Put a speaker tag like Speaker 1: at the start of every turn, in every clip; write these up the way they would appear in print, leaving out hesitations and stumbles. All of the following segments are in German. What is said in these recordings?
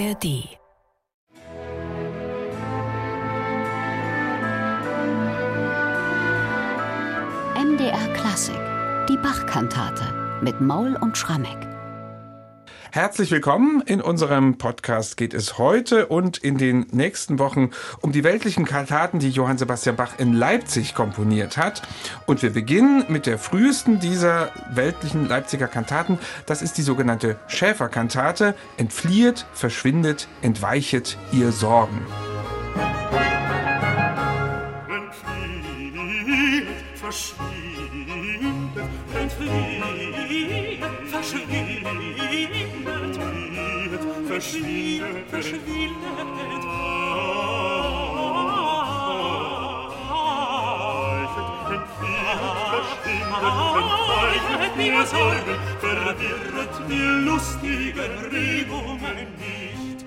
Speaker 1: ARD.
Speaker 2: MDR Klassik, die Bach-Kantate mit Maul und Schrammeck.
Speaker 3: Herzlich willkommen. In unserem Podcast geht es heute und in den nächsten Wochen um die weltlichen Kantaten, die Johann Sebastian Bach in Leipzig komponiert hat. Und wir beginnen mit der frühesten dieser weltlichen Leipziger Kantaten. Das ist die sogenannte Schäferkantate. Entfliehet, verschwindet, entweichet ihr Sorgen.
Speaker 4: Entfliehet, verschwindet, entfliehet, verschwindet, verschwindet, verschwindet, entweicht mir Sorgen, verwirret mir lustige Regungen nicht.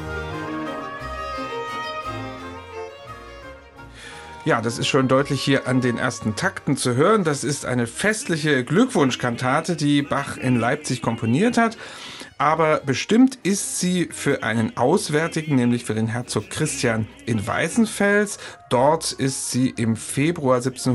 Speaker 3: Ja, das ist schon deutlich hier an den ersten Takten zu hören. Das ist eine festliche Glückwunschkantate, die Bach in Leipzig komponiert hat. Aber bestimmt ist sie für einen Auswärtigen, nämlich für den Herzog Christian in Weißenfels. Dort ist sie im Februar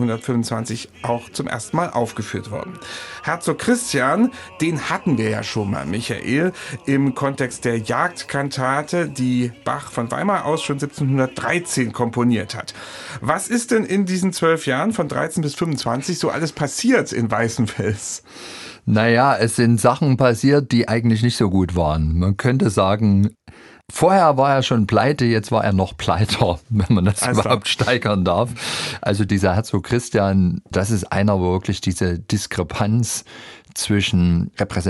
Speaker 3: 1725 auch zum ersten Mal aufgeführt worden. Herzog Christian, den hatten wir ja schon mal, Michael, im Kontext der Jagdkantate, die Bach von Weimar aus schon 1713 komponiert hat. Was ist denn in diesen 12 Jahren von 13 bis 25 so alles passiert in Weißenfels?
Speaker 5: Naja, es sind Sachen passiert, die eigentlich nicht so gut waren. Man könnte sagen, vorher war er schon pleite, jetzt war er noch pleiter, wenn man das überhaupt steigern darf. Also dieser Herzog Christian, das ist einer, wo wirklich diese Diskrepanz zwischen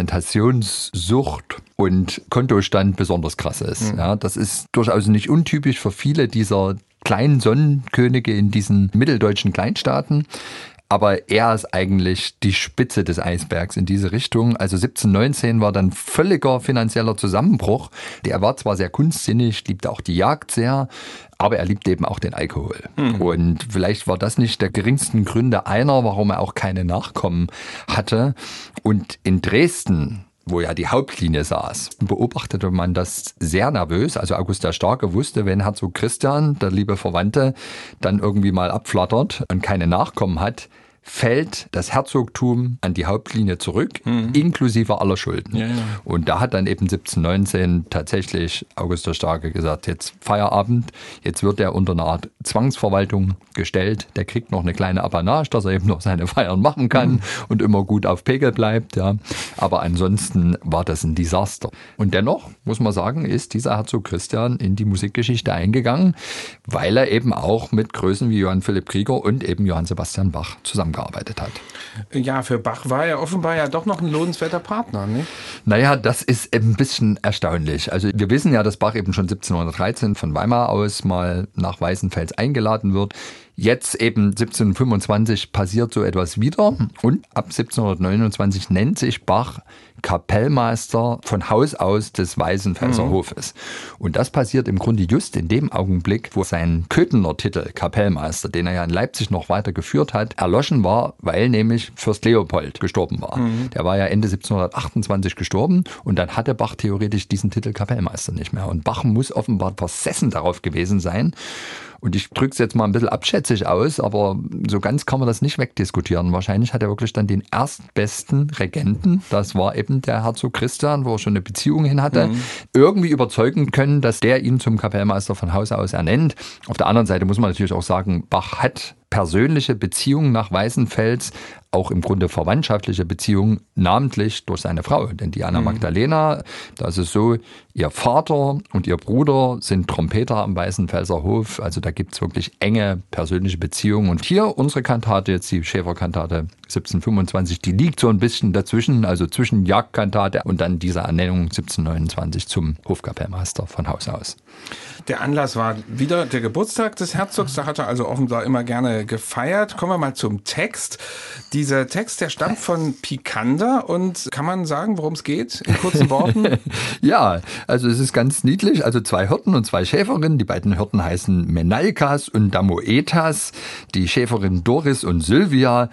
Speaker 5: Repräsentationssucht und Kontostand besonders krass ist. Ja, das ist durchaus nicht untypisch für viele dieser kleinen Sonnenkönige in diesen mitteldeutschen Kleinstaaten. Aber er ist eigentlich die Spitze des Eisbergs in diese Richtung. Also 1719 war dann völliger finanzieller Zusammenbruch. Er war zwar sehr kunstsinnig, liebte auch die Jagd sehr, aber er liebte eben auch den Alkohol. Und vielleicht war das nicht der geringsten Gründe einer, warum er auch keine Nachkommen hatte. Und in Dresden, wo ja die Hauptlinie saß, beobachtete man das sehr nervös. Also August der Starke wusste, wenn Herzog Christian, der liebe Verwandte, dann irgendwie mal abflattert und keine Nachkommen hat, fällt das Herzogtum an die Hauptlinie zurück, inklusive aller Schulden. Ja. Und da hat dann eben 1719 tatsächlich August der Starke gesagt, jetzt Feierabend, jetzt wird er unter eine Art Zwangsverwaltung gestellt, der kriegt noch eine kleine Apanage, dass er eben noch seine Feiern machen kann und immer gut auf Pegel bleibt. Ja. Aber ansonsten war das ein Desaster. Und dennoch, muss man sagen, ist dieser Herzog Christian in die Musikgeschichte eingegangen, weil er eben auch mit Größen wie Johann Philipp Krieger und eben Johann Sebastian Bach zusammengearbeitet hat.
Speaker 3: Ja, für Bach war er offenbar ja doch noch ein lohnenswerter Partner, nicht?
Speaker 5: Naja, das ist ein bisschen erstaunlich. Also wir wissen ja, dass Bach eben schon 1713 von Weimar aus mal nach Weißenfels eingeladen wird. Jetzt eben 1725 passiert so etwas wieder und ab 1729 nennt sich Bach Kapellmeister von Haus aus des Weißenfelser Hofes. Und das passiert im Grunde just in dem Augenblick, wo sein Köthener Titel Kapellmeister, den er ja in Leipzig noch weiter geführt hat, erloschen war, weil nämlich Fürst Leopold gestorben war. Der war ja Ende 1728 gestorben und dann hatte Bach theoretisch diesen Titel Kapellmeister nicht mehr. Und Bach muss offenbar versessen darauf gewesen sein. Und ich drücke es jetzt mal ein bisschen abschätzig aus, aber so ganz kann man das nicht wegdiskutieren. Wahrscheinlich hat er wirklich dann den erstbesten Regenten, das war eben der Herzog Christian, wo er schon eine Beziehung hin hatte, irgendwie überzeugen können, dass der ihn zum Kapellmeister von Haus aus ernennt. Auf der anderen Seite muss man natürlich auch sagen, Bach hat persönliche Beziehungen nach Weißenfels, auch im Grunde verwandtschaftliche Beziehungen, namentlich durch seine Frau. Denn die Anna Magdalena, da ist es so, ihr Vater und ihr Bruder sind Trompeter am Weißenfelser Hof. Also da gibt es wirklich enge persönliche Beziehungen. Und hier unsere Kantate, jetzt die Schäferkantate 1725, die liegt so ein bisschen dazwischen, also zwischen Jagdkantate und dann dieser Ernennung 1729 zum Hofkapellmeister von Haus aus.
Speaker 3: Der Anlass war wieder der Geburtstag des Herzogs, da hat er also offenbar immer gerne gefeiert. Kommen wir mal zum Text. Dieser Text, der stammt von Picander und kann man sagen, worum es geht, in kurzen Worten?
Speaker 5: Ja, also es ist ganz niedlich, also 2 Hirten und 2 Schäferinnen. Die beiden Hirten heißen Menalkas und Damoetas. Die Schäferin Doris und Sylvia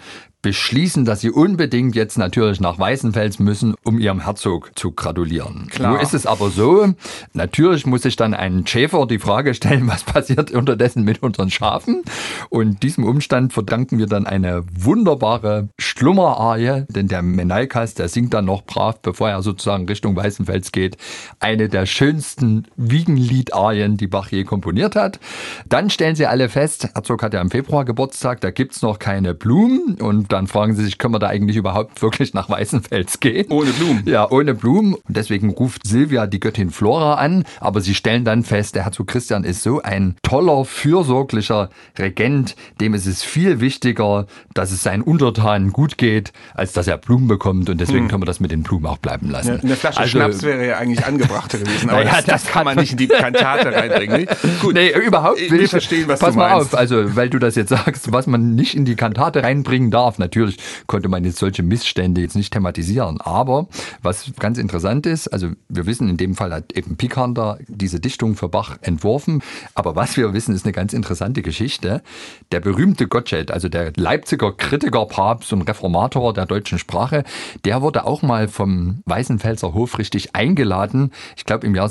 Speaker 5: beschließen, dass sie unbedingt jetzt natürlich nach Weißenfels müssen, um ihrem Herzog zu gratulieren.
Speaker 3: Klar.
Speaker 5: Nun ist es aber so, natürlich muss sich dann ein Schäfer die Frage stellen, was passiert unterdessen mit unseren Schafen? Und diesem Umstand verdanken wir dann eine wunderbare Schlummerarie, denn der Menalkas, der singt dann noch brav, bevor er sozusagen Richtung Weißenfels geht, eine der schönsten Wiegenlied-Arien, die Bach je komponiert hat. Dann stellen sie alle fest, Herzog hat ja im Februar Geburtstag, da gibt's noch keine Blumen und dann fragen sie sich, können wir da eigentlich überhaupt wirklich nach Weißenfels gehen?
Speaker 3: Ohne Blumen.
Speaker 5: Ja, ohne Blumen. Und deswegen ruft Silvia die Göttin Flora an, aber sie stellen dann fest, der Herzog Christian ist so ein toller, fürsorglicher Regent, dem ist es viel wichtiger, dass es seinen Untertanen gut geht, als dass er Blumen bekommt und deswegen können wir das mit den Blumen auch bleiben lassen.
Speaker 3: Ja, eine Flasche Schnaps wäre ja eigentlich angebrachter gewesen, aber
Speaker 5: Naja,
Speaker 3: das kann man nicht in die Kantate reinbringen. Nee? Gut,
Speaker 5: Nee, überhaupt will
Speaker 3: wir
Speaker 5: ich
Speaker 3: verstehen, was
Speaker 5: pass
Speaker 3: du
Speaker 5: mal
Speaker 3: meinst.
Speaker 5: auf, also weil du das jetzt sagst, was man nicht in die Kantate reinbringen darf. Natürlich konnte man jetzt solche Missstände jetzt nicht thematisieren, aber was ganz interessant ist, also wir wissen, in dem Fall hat eben Picander diese Dichtung für Bach entworfen, aber was wir wissen, ist eine ganz interessante Geschichte. Der berühmte Gottsched, also der Leipziger Kritiker, Papst und Reformator der deutschen Sprache, der wurde auch mal vom Weißenfelser Hof richtig eingeladen, ich glaube im Jahr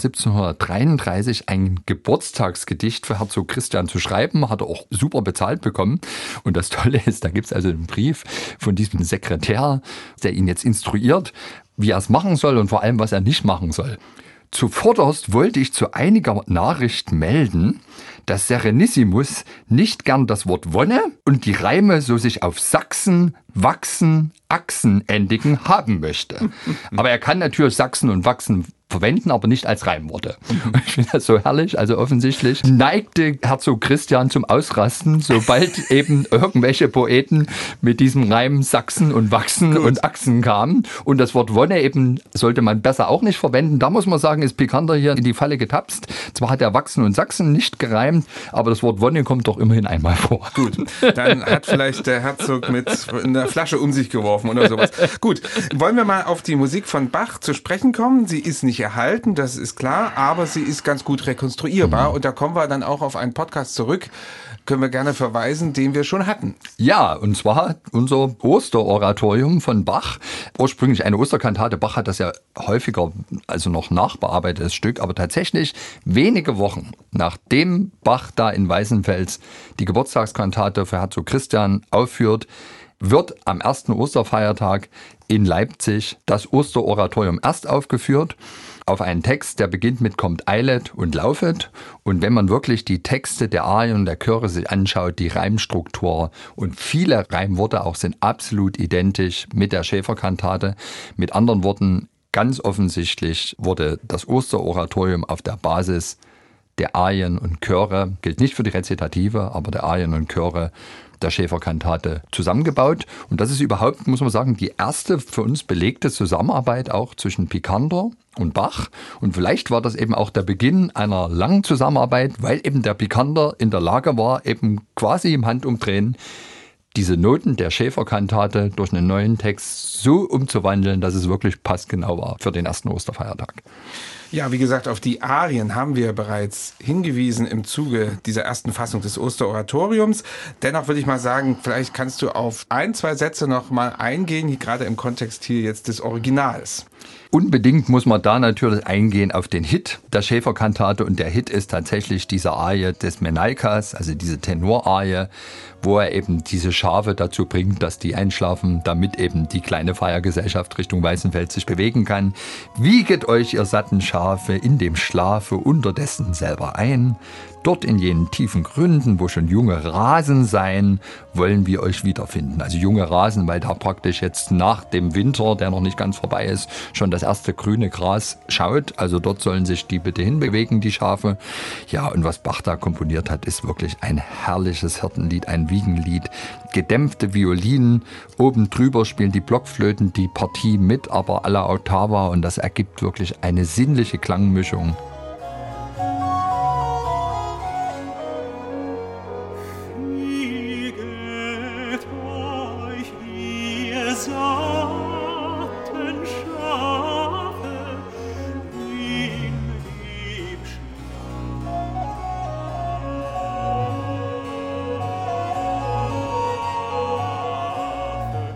Speaker 5: 1733 ein Geburtstagsgedicht für Herzog Christian zu schreiben, hat er auch super bezahlt bekommen. Und das Tolle ist, da gibt es also einen Brief von diesem Sekretär, der ihn jetzt instruiert, wie er es machen soll und vor allem, was er nicht machen soll. Zuvorderst wollte ich zu einiger Nachricht melden, dass Serenissimus nicht gern das Wort Wonne und die Reime so sich auf Sachsen, Wachsen, Achsen endigen haben möchte. Aber er kann natürlich Sachsen und Wachsen verwenden, aber nicht als Reimworte. Ich finde das so herrlich. Also offensichtlich neigte Herzog Christian zum Ausrasten, sobald eben irgendwelche Poeten mit diesem Reim Sachsen und Wachsen und Achsen kamen. Und das Wort Wonne eben sollte man besser auch nicht verwenden. Da muss man sagen, ist Picander hier in die Falle getapst. Zwar hat er Wachsen und Sachsen nicht gereimt, aber das Wort Wonne kommt doch immerhin einmal vor.
Speaker 3: Gut, dann hat vielleicht der Herzog mit einer Flasche um sich geworfen oder sowas. Gut, wollen wir mal auf die Musik von Bach zu sprechen kommen? Sie ist nicht erhalten, das ist klar, aber sie ist ganz gut rekonstruierbar und da kommen wir dann auch auf einen Podcast zurück, können wir gerne verweisen, den wir schon hatten.
Speaker 5: Ja, und zwar unser Osteroratorium von Bach. Ursprünglich eine Osterkantate. Bach hat das ja häufiger, also noch nachbearbeitetes Stück, aber tatsächlich wenige Wochen nachdem Bach da in Weißenfels die Geburtstagskantate für Herzog Christian aufführt, wird am ersten Osterfeiertag in Leipzig das Osteroratorium erst aufgeführt auf einen Text, der beginnt mit kommt eilet und laufet. Und wenn man wirklich die Texte der Arien und der Chöre sich anschaut, die Reimstruktur und viele Reimworte auch sind absolut identisch mit der Schäferkantate. Mit anderen Worten, ganz offensichtlich wurde das Osteroratorium auf der Basis der Arien und Chöre, gilt nicht für die Rezitative, aber der Arien und Chöre der Schäferkantate zusammengebaut. Und das ist überhaupt, muss man sagen, die erste für uns belegte Zusammenarbeit auch zwischen Picander und Bach. Und vielleicht war das eben auch der Beginn einer langen Zusammenarbeit, weil eben der Picander in der Lage war, eben quasi im Handumdrehen diese Noten der Schäferkantate durch einen neuen Text so umzuwandeln, dass es wirklich passgenau war für den ersten Osterfeiertag.
Speaker 3: Ja, wie gesagt, auf die Arien haben wir bereits hingewiesen im Zuge dieser ersten Fassung des Osteroratoriums. Dennoch würde ich mal sagen, vielleicht kannst du auf ein, zwei Sätze noch mal eingehen, gerade im Kontext hier jetzt des Originals.
Speaker 5: Unbedingt muss man da natürlich eingehen auf den Hit der Schäferkantate und der Hit ist tatsächlich diese Arie des Menalkas, also diese Tenorarie, wo er eben diese Schafe dazu bringt, dass die einschlafen, damit eben die kleine Feiergesellschaft Richtung Weißenfels sich bewegen kann. Wieget euch, ihr satten Schafe, in dem Schlafe unterdessen selber ein. Dort in jenen tiefen Gründen, wo schon junge Rasen seien, wollen wir euch wiederfinden. Also junge Rasen, weil da praktisch jetzt nach dem Winter, der noch nicht ganz vorbei ist, schon das erste grüne Gras schaut. Also dort sollen sich die bitte hinbewegen, die Schafe. Ja, und was Bach da komponiert hat, ist wirklich ein herrliches Hirtenlied, ein Wiegenlied. Gedämpfte Violinen, oben drüber spielen die Blockflöten die Partie mit, aber alla ottava und das ergibt wirklich eine sinnliche Klangmischung.
Speaker 4: Fieget euch, ihr satten Schafe, in dem Schlafe.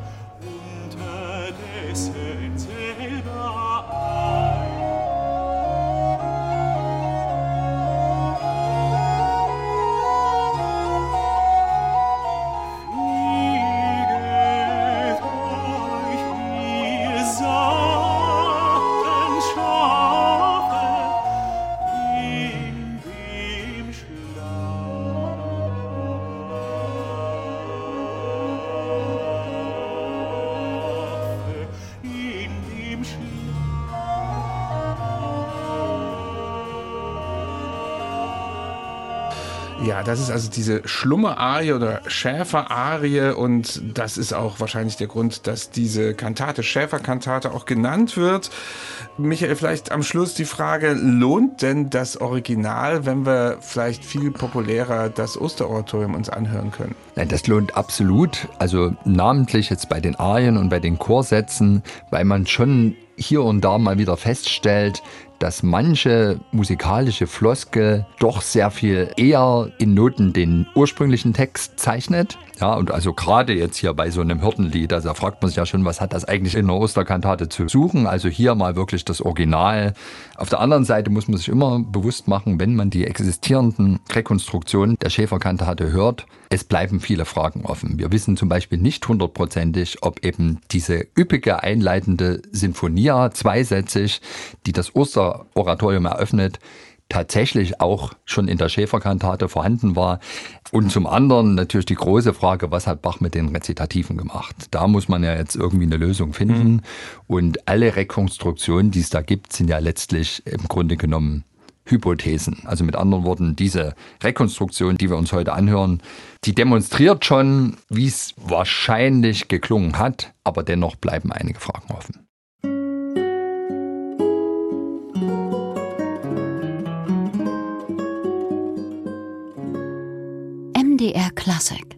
Speaker 4: im Schlaf.
Speaker 3: Ja, das ist also diese Schlummerarie oder Schäferarie und das ist auch wahrscheinlich der Grund, dass diese Kantate Schäferkantate auch genannt wird. Michael, vielleicht am Schluss die Frage, lohnt denn das Original, wenn wir vielleicht viel populärer das Osteroratorium uns anhören können?
Speaker 5: Nein, das lohnt absolut. Also namentlich jetzt bei den Arien und bei den Chorsätzen, weil man schon hier und da mal wieder feststellt, dass manche musikalische Floskel doch sehr viel eher in Noten den ursprünglichen Text zeichnet. Ja, und also gerade jetzt hier bei so einem Hirtenlied, also da fragt man sich ja schon, was hat das eigentlich in der Osterkantate zu suchen? Also hier mal wirklich das Original. Auf der anderen Seite muss man sich immer bewusst machen, wenn man die existierenden Rekonstruktionen der Schäferkantate hört, es bleiben viele Fragen offen. Wir wissen zum Beispiel nicht 100%, ob eben diese üppige einleitende Sinfonia, zweisätzig, die das Osteroratorium eröffnet, tatsächlich auch schon in der Schäferkantate vorhanden war. Und zum anderen natürlich die große Frage, was hat Bach mit den Rezitativen gemacht? Da muss man ja jetzt irgendwie eine Lösung finden. Und alle Rekonstruktionen, die es da gibt, sind ja letztlich im Grunde genommen Hypothesen. Also mit anderen Worten, diese Rekonstruktion, die wir uns heute anhören, die demonstriert schon, wie es wahrscheinlich geklungen hat, aber dennoch bleiben einige Fragen offen.
Speaker 2: MDR Klassik